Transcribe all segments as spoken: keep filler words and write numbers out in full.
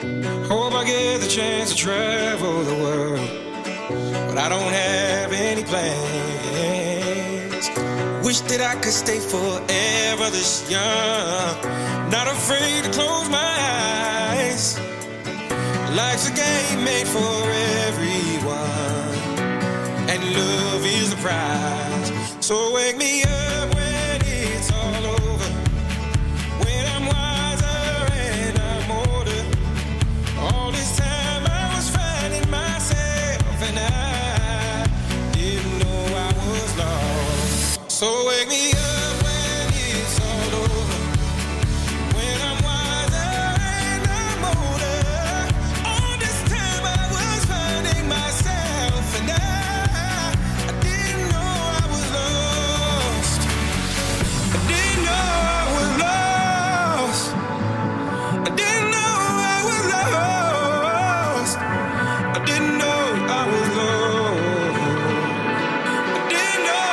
Hope I get the chance to travel the world, but I don't have any plans. Wish that I could stay forever this young, not afraid to close my eyes. Life's a game made for everyone, and love is the prize. So wake me up when it's all over, when I'm wiser and I'm older. All this time I was finding myself, and I didn't know I was lost. So wake me up when it's all over, when I'm wiser and I'm older. All this time I was finding myself, and I, I didn't know I was lost. I didn't know I was lost. I didn't know I was lost. I didn't know I was lost. I didn't know.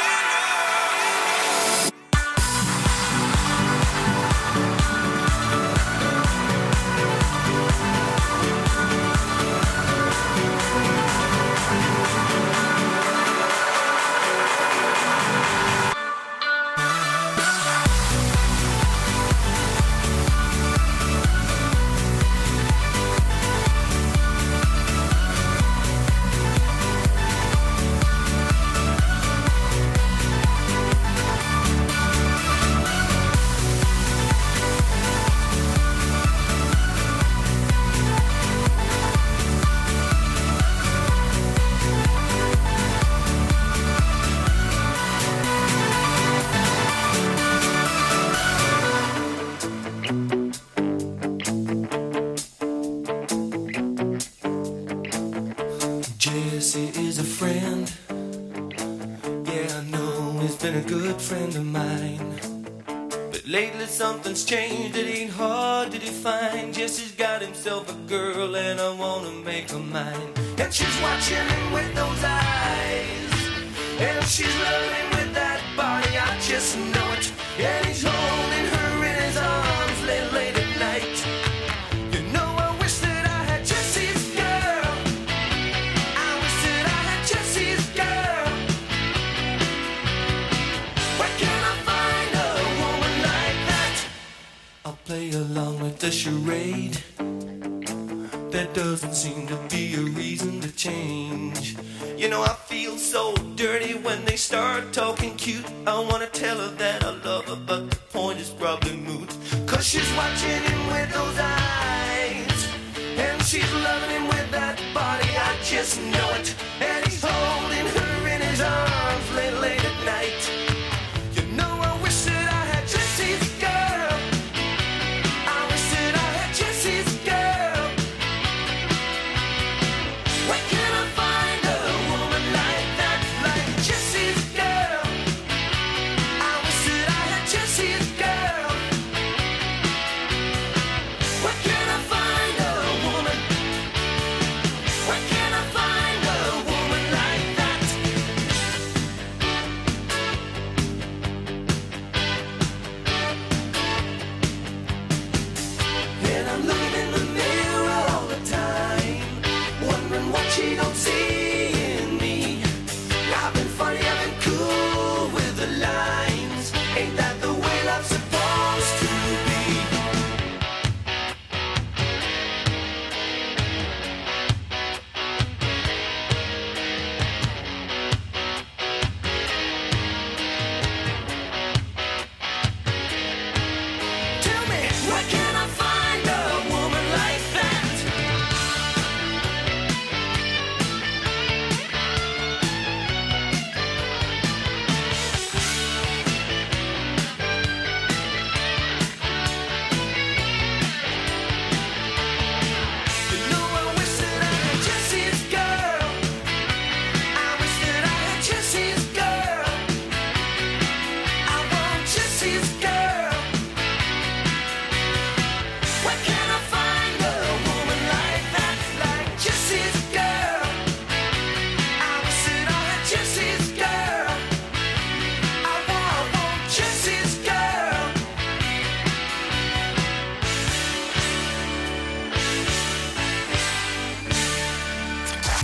Jesse is a friend. Yeah, I know he's been a good friend of mine. But lately something's changed, it ain't hard to define. Jesse's got himself a girl and I wanna make her mine. And she's watching him with those eyes, and she's loving him with that body, I just know it. And he's holding her in his arms late, late at night. You know I wish that I had Jesse's girl. I wish that I had Jesse's girl. Where can I find a woman like that? I'll play along with the charade. There doesn't seem to be a reason to change. You know I feel so dirty when they start talking cute. I wanna tell her that I love her, but the point is probably moot. Cause she's watching him with those eyes, and she's loving him with that body, I just know it. And he's holding her in his arms late, late at night. You know I wish that I had Jesse's girl. I wish that I had Jesse's girl. Where can I find a woman like that, like Jesse's girl? I wish that I had Jesse's girl. Where can I find a woman? Where can I find a woman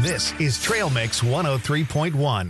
This is Trail Mix one oh three point one.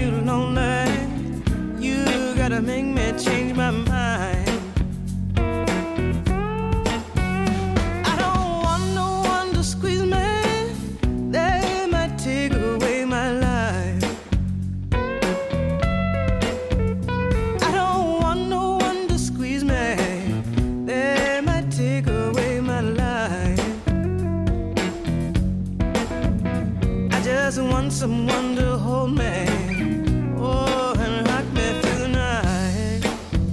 Make me change my mind. someone to hold me. Oh, and rock me through the night.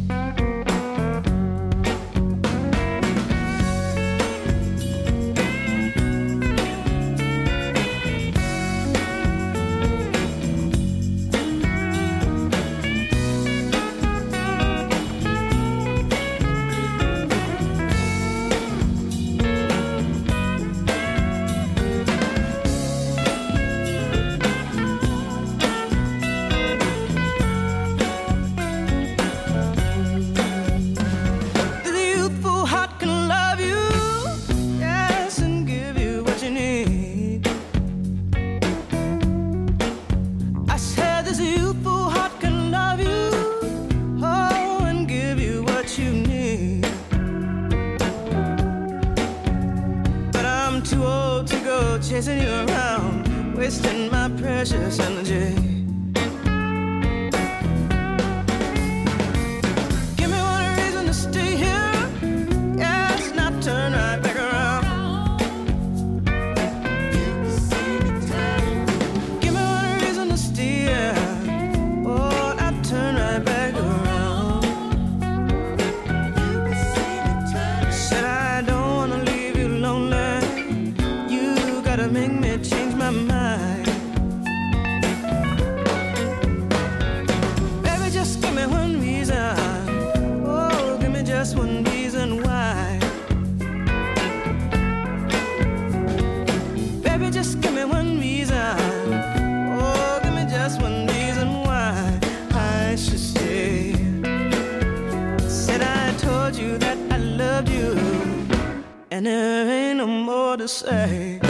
Chasing you around, wasting my precious energy. Give me one reason to stay here. Yes, not turn right back around. Give me one reason to stay here. Oh, not turn right back around. Said I don't wanna leave you lonely. Make me change my mind. Baby, just give me one reason. Oh, give me just one reason why. Baby, just give me one reason. Oh, give me just one reason why I should stay. Said I told you that I loved you, and there ain't no more to say.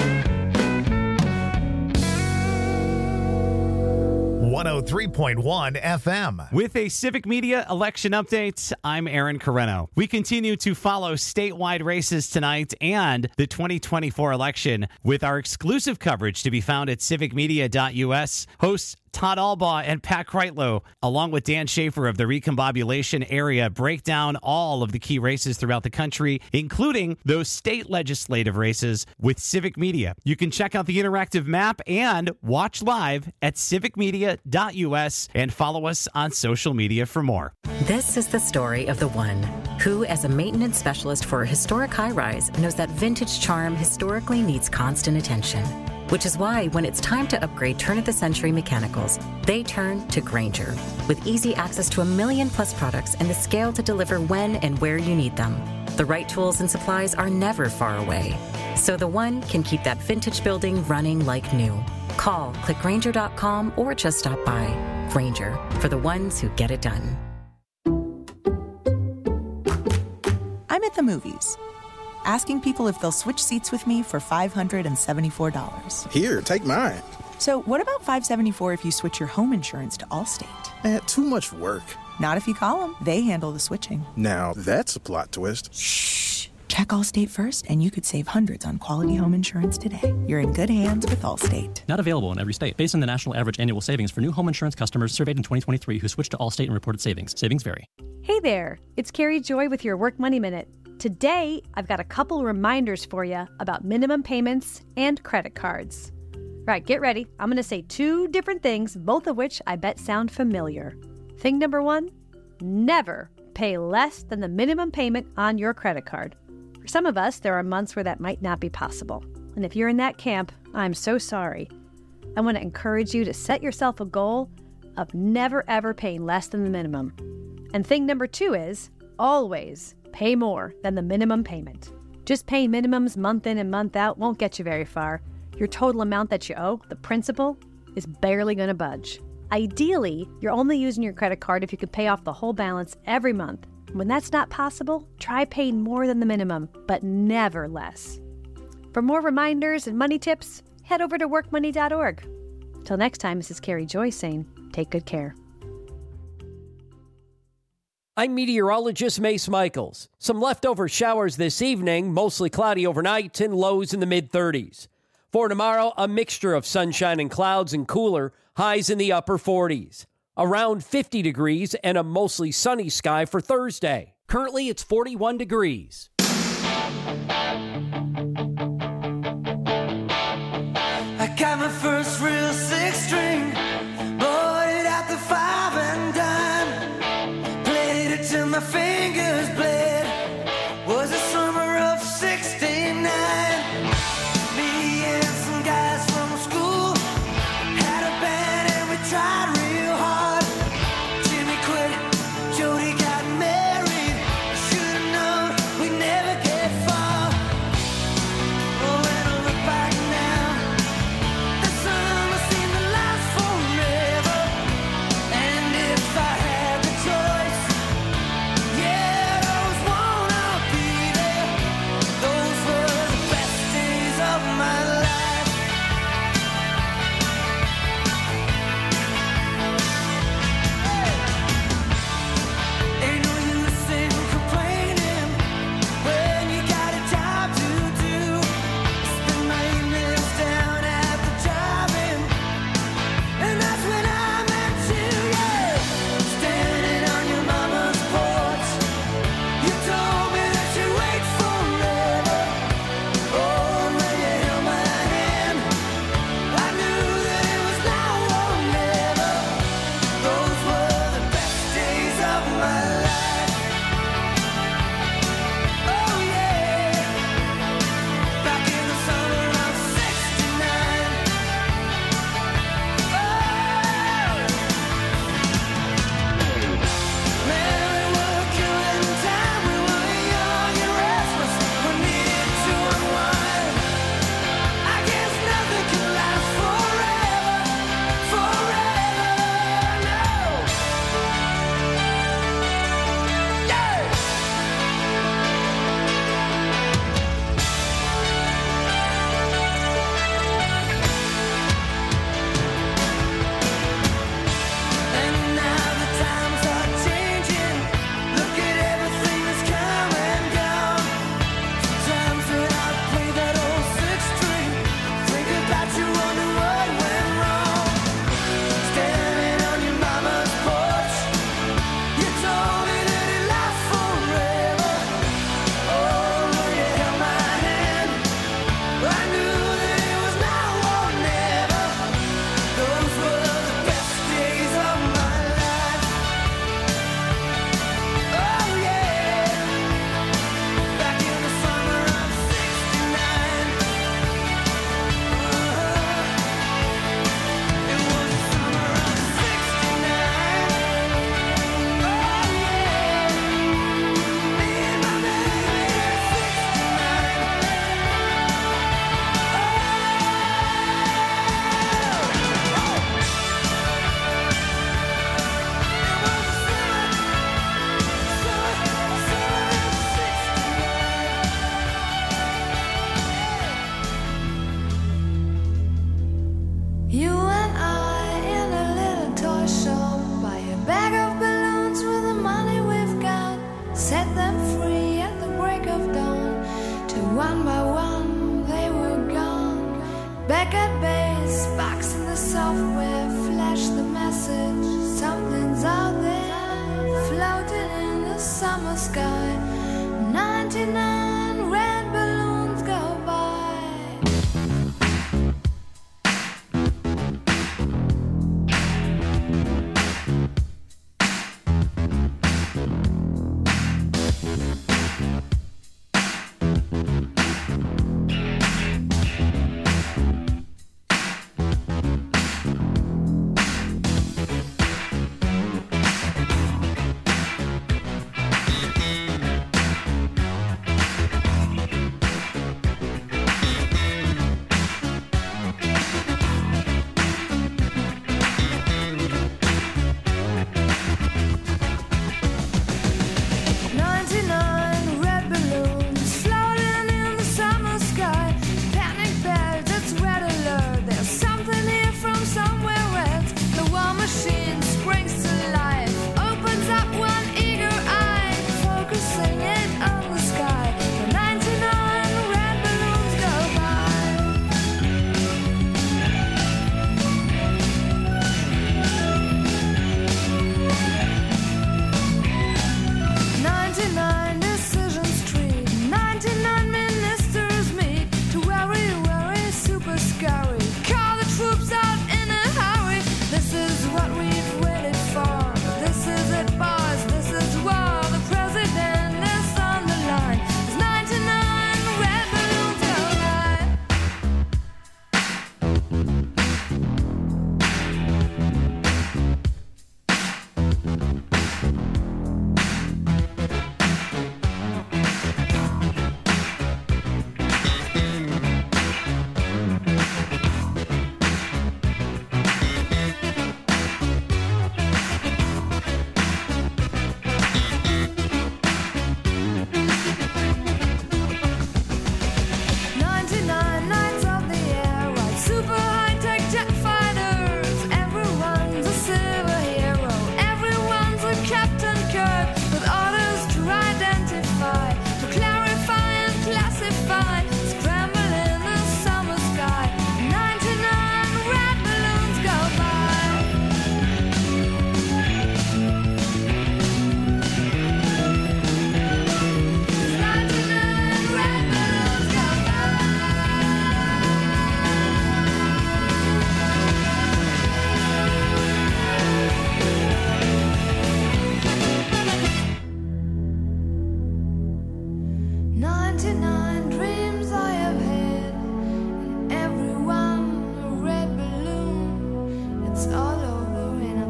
one oh three point one F M. With a Civic Media election update, I'm Aaron Carreno. We continue to follow statewide races tonight and the twenty twenty-four election with our exclusive coverage to be found at civic media dot U S. Hosts Todd Albaugh and Pat Kreitlow, along with Dan Schaefer of the Recombobulation area, break down all of the key races throughout the country, including those state legislative races with Civic Media. You can check out the interactive map and watch live at civic media dot U S and follow us on social media for more. This is the story of the one who, as a maintenance specialist for a historic high-rise, knows that vintage charm historically needs constant attention. Which is why when it's time to upgrade turn-of-the-century mechanicals, they turn to Grainger. With easy access to a million plus products and the scale to deliver when and where you need them. The right tools and supplies are never far away. So the one can keep that vintage building running like new. Call, click Grainger dot com, or just stop by. Grainger, for the ones who get it done. I'm at the movies, asking people if they'll switch seats with me for five hundred seventy-four dollars. Here, take mine. So what about five hundred seventy-four dollars if you switch your home insurance to Allstate? Eh, too much work. Not if you call them. They handle the switching. Now, that's a plot twist. Shh. Check Allstate first, and you could save hundreds on quality home insurance today. You're in good hands with Allstate. Not available in every state. Based on the national average annual savings for new home insurance customers surveyed in twenty twenty-three who switched to Allstate and reported savings. Savings vary. Hey there. It's Carrie Joy with your Work Money Minute. Today, I've got a couple reminders for you about minimum payments and credit cards. Right, get ready. I'm going to say two different things, both of which I bet sound familiar. Thing number one, never pay less than the minimum payment on your credit card. For some of us, there are months where that might not be possible. And if you're in that camp, I'm so sorry. I want to encourage you to set yourself a goal of never ever paying less than the minimum. And thing number two is always pay more than the minimum payment. Just paying minimums month in and month out won't get you very far. Your total amount that you owe, the principal, is barely going to budge. Ideally, you're only using your credit card if you can pay off the whole balance every month. When that's not possible, try paying more than the minimum, but never less. For more reminders and money tips, head over to work money dot org. Till next time, this is Carrie Joy saying, take good care. I'm meteorologist Mace Michaels. Some leftover showers this evening, mostly cloudy overnight, and lows in the mid-thirties. For tomorrow, a mixture of sunshine and clouds and cooler, highs in the upper forties. Around fifty degrees and a mostly sunny sky for Thursday. Currently, it's forty-one degrees. I got my first real six tried real hard. Jimmy quit, Jody got married. Should've known we'd never get far. Oh, when I look back now, the summer seemed to last forever. And if I had the choice, yeah, I always wanna be there. Those were the best days of my life. Ain't no use in complaining when you got a job to do. Spend my evenings down at the drive-in, and that's when I met you, yeah. Standing on your mama's porch, you told me that you'd wait forever. Oh, when you held my hand, I knew that it was now or never. Those were the best days of my life. Oh yeah, back in the summer of sixty-nine. Oh, man, we were killing time. We were young and restless. We needed to unwind. I guess nothing can last forever, forever, no. Yeah. And now the times are changing. Look at everything that's come and gone. Sometimes when I play that old six string, think about you, wonder what went wrong. Standing on your mama's porch, you told me that it lasts forever. Oh, when you held my hand, I knew that it was now or never. Those were the best days of my life. Oh yeah, back in the summer of sixty-nine. It was the summer of sixty-nine. Oh yeah, me and my baby, you and I in a little toy shop, buy a bag of balloons with the money we've got, set them free at the break of dawn, till one by one they were gone. Back at base, box in the software, flash the message, something's out there, floating in the summer sky. ninety-nine red balloons go by.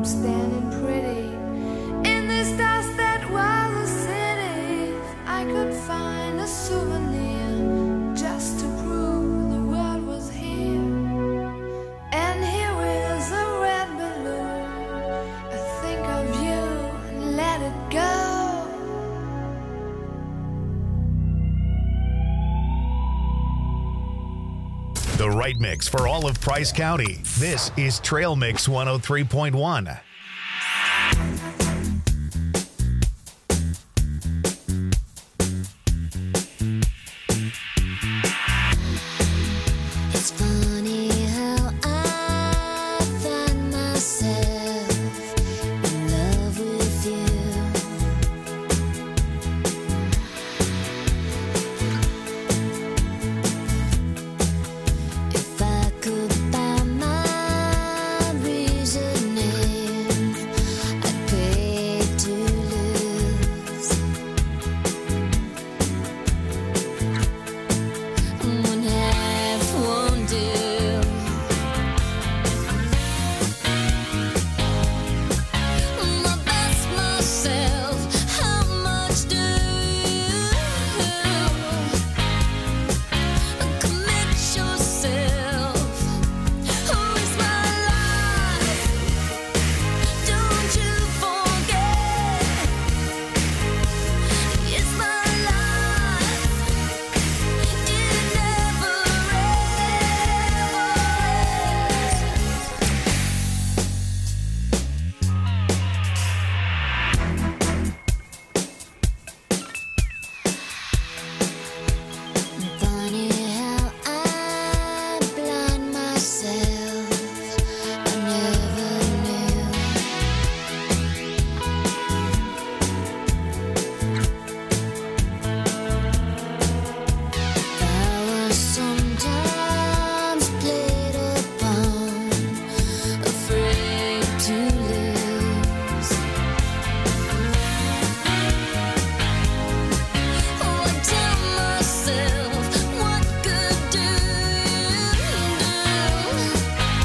standing pretty in this dust that was a city. If I could find a souvenir just to prove the world was here. And here is a red balloon. I think of you and let it go. The right mix for all of Price County. This is Trail Mix one oh three point one. It's funny how I find myself in love with you. If I could find my reasoning, I'd pay to lose. One half won't do. My best myself, how much do you commit yourself? Who is my life? Don't you forget, it's my life. It never Funny how I blind myself. I never knew. I was sometimes played upon, afraid to lose. Oh, I tell myself, what good do you do?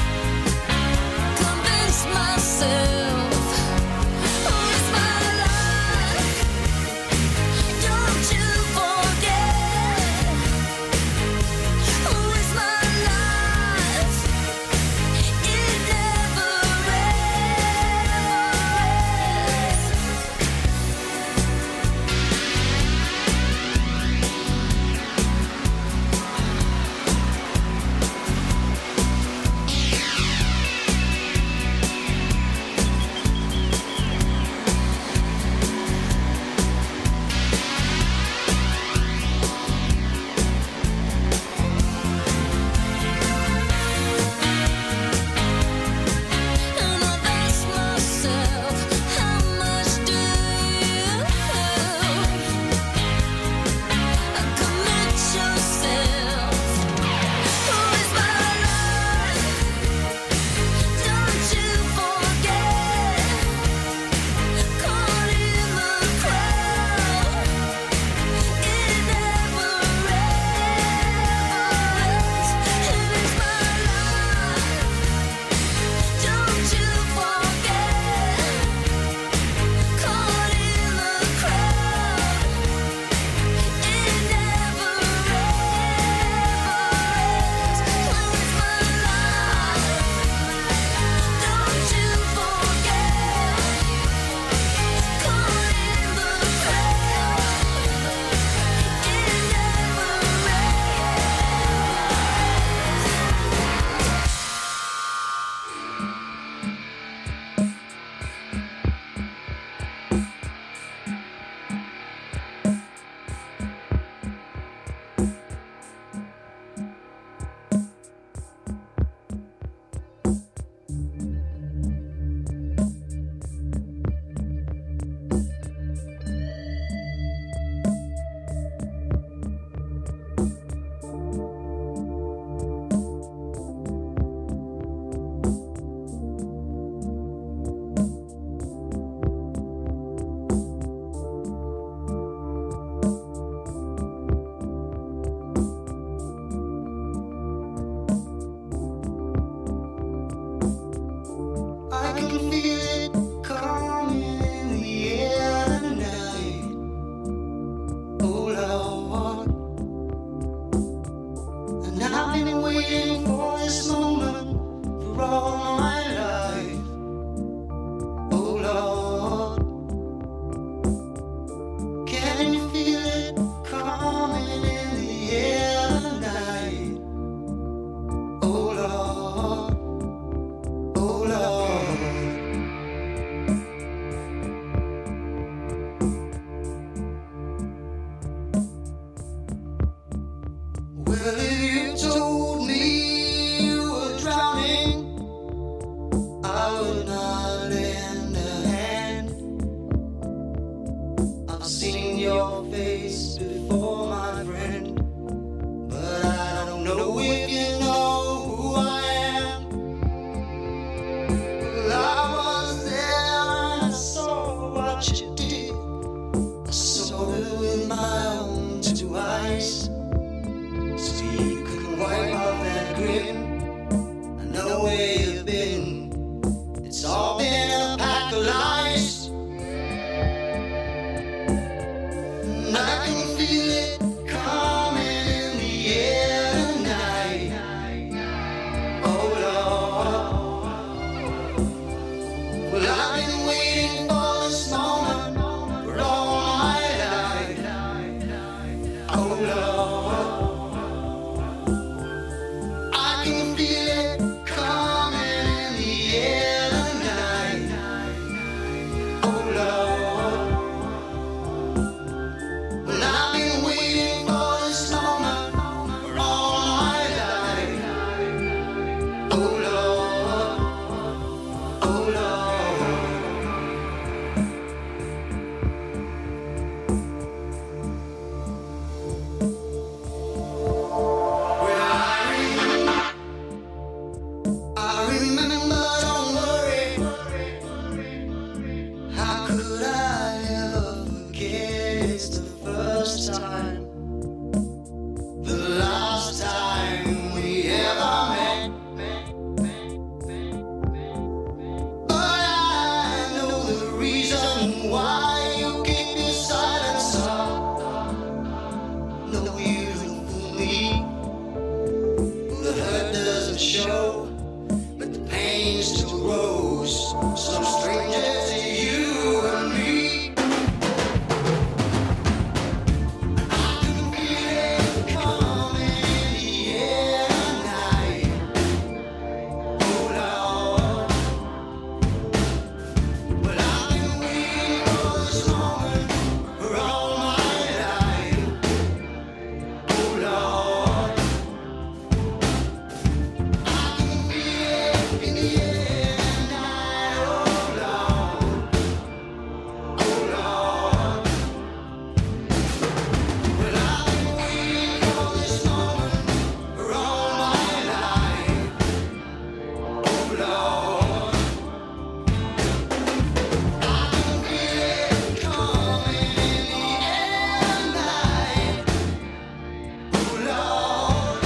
Convince myself, who is my life? Don't you forget, who is my life? It never ends. can feel it coming in the air tonight. Oh Lord, and I've been waiting for this moment for all my life. Oh Lord, can you feel it coming in the air tonight? Oh Lord, oh Lord. Well, if you told me you were drowning, I would not lend a hand. I've seen your face before, my friend, but I don't know if you know who I am. Well, I was there and I saw what you did. I saw it with my own two eyes. So you couldn't wipe off that grin. I know where you've been. It's all been a pack of lies. And I can feel it coming in the air tonight. Oh Lord, well I've been waiting for this moment for all my life. Oh Lord, I can feel it coming in the air tonight. Oh Lord, well I've been waiting for this moment for all my life. Oh Lord, oh Lord. Well, I remember, I remember, don't worry. How could I ever forget? It's the first time, the last time we ever met. But I know the reason why you keep your silence up. No, you don't fool me. The hurt doesn't show, but the pain still grows. Some stranger to you and me. I can feel it coming in the air tonight. Oh Lord, well I've been waiting for this moment for all my life. Oh Lord, I can feel it in the air tonight. Oh Lord, oh Lord, well I've been waiting for this moment for all my life. Oh Lord, I can feel it coming in the air tonight. Oh Lord,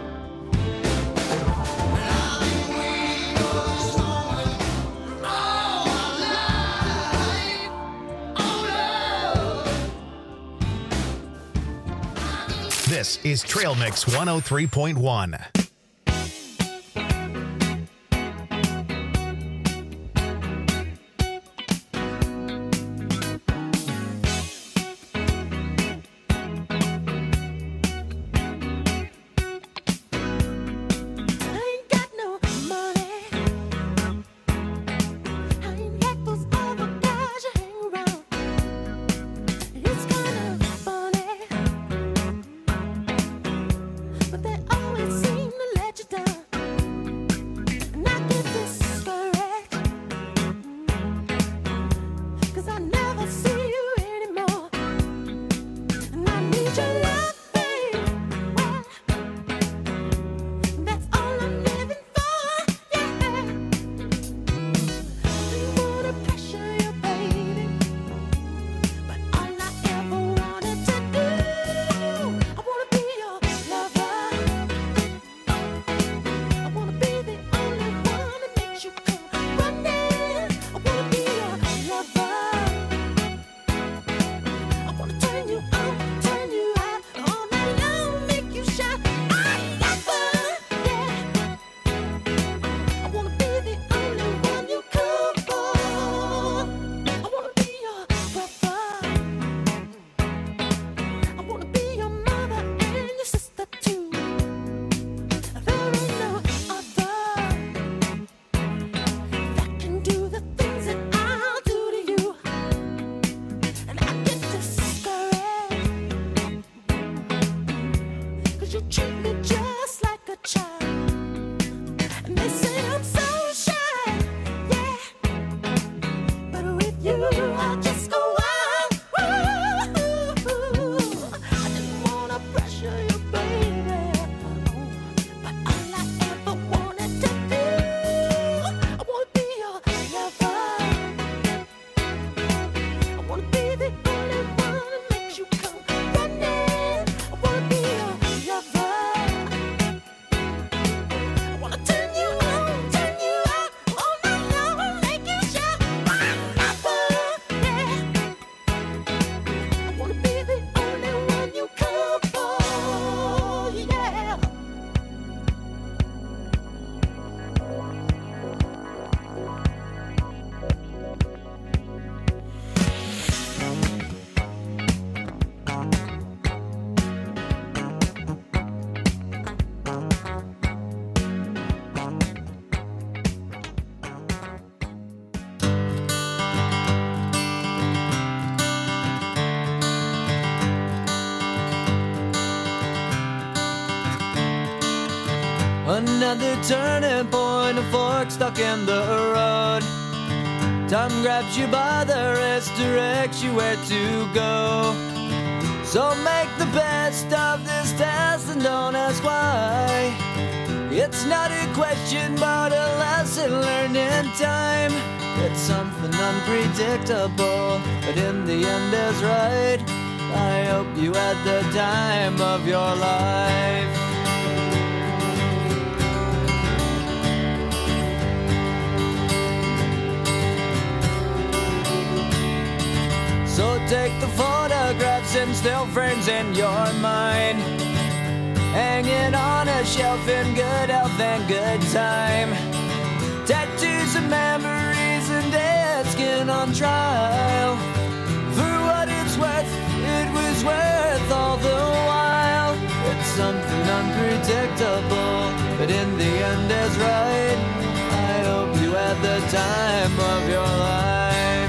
and I've been waiting for this moment for all my life. Oh Lord. This is Trail Mix one oh three point one. I ain't got no money. I ain't got those other guys you hang around. It's kind of funny, but they always seem Another turning point, a fork stuck in the road. Time grabs you by the wrist, directs you where to go. So make the best of this test and don't ask why. It's not a question but a lesson learned in time. It's something unpredictable, but in the end is right. I hope you had the time of your life. So take the photographs and still frames in your mind, hanging on a shelf in good health and good time. Tattoos and memories and dead skin on trial. For what it's worth, it was worth all the while. It's something unpredictable, but in the end is right. I hope you had the time of your life.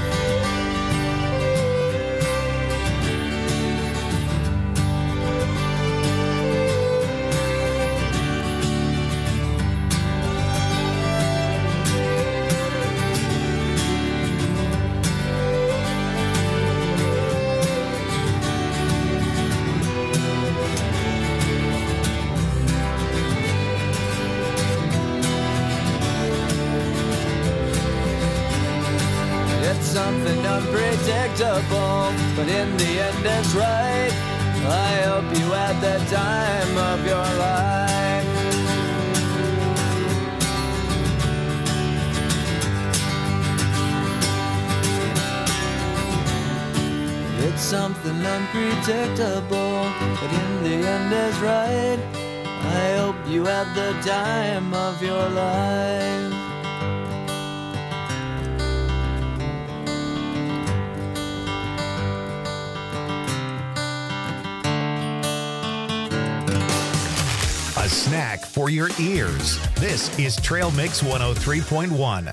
Something unpredictable, but in the end is right. I hope you had the time of your life. It's something unpredictable, but in the end is right. I hope you had the time of your life. A snack for your ears. This is Trail Mix one oh three point one.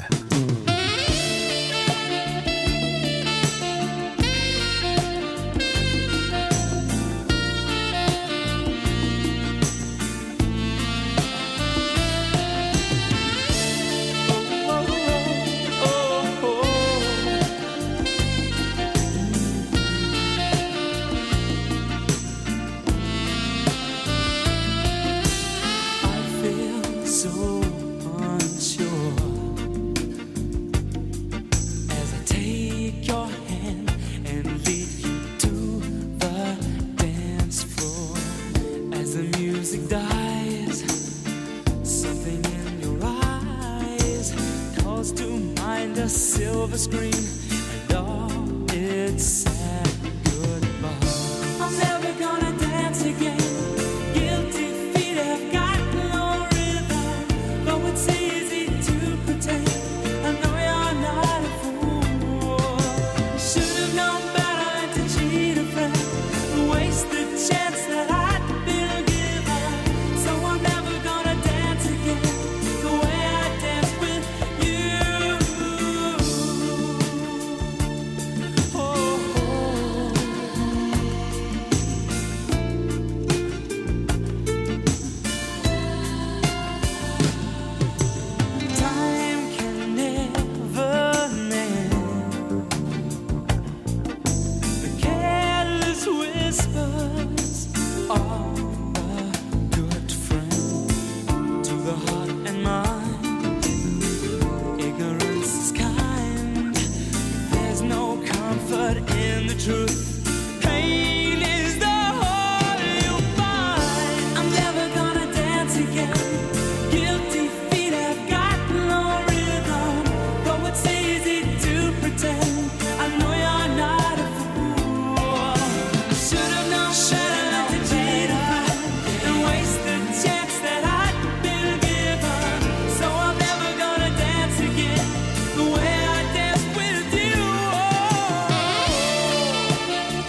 Silver screen and all its sad goodbye. I'm never gonna dance again. Guilty feet have got no rhythm. Though it's easy to pretend, I know you're not a fool. Should have known better to cheat a friend, waste the chance that I'd been given. So I'm never gonna dance again the way I danced with you. In the truth, pain is the whole you'll find. I'm never gonna dance again. Guilty feet have got no rhythm. Though it's easy to pretend, I know you're not a fool. Should have known better to cheat a friend and waste the chance that I'd been given. So I'm never gonna dance again the way I danced with you.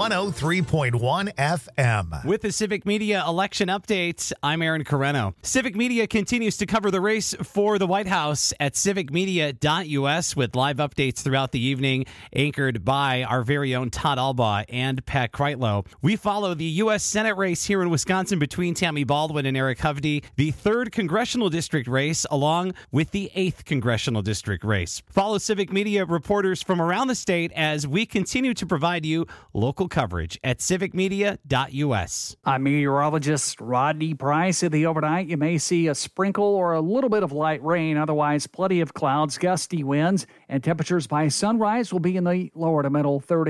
one oh three point one F M. With the Civic Media election update, I'm Aaron Carreno. Civic Media continues to cover the race for the White House at civic media dot U S with live updates throughout the evening, anchored by our very own Todd Albaugh and Pat Kreitlow. We follow the U S Senate race here in Wisconsin between Tammy Baldwin and Eric Hovde, the third congressional district race, along with the eighth congressional district race. Follow Civic Media reporters from around the state as we continue to provide you local coverage at civic media dot U S. I'm meteorologist Rodney Price. In the overnight, you may see a sprinkle or a little bit of light rain. Otherwise, plenty of clouds, gusty winds, and temperatures by sunrise will be in the lower to middle thirties.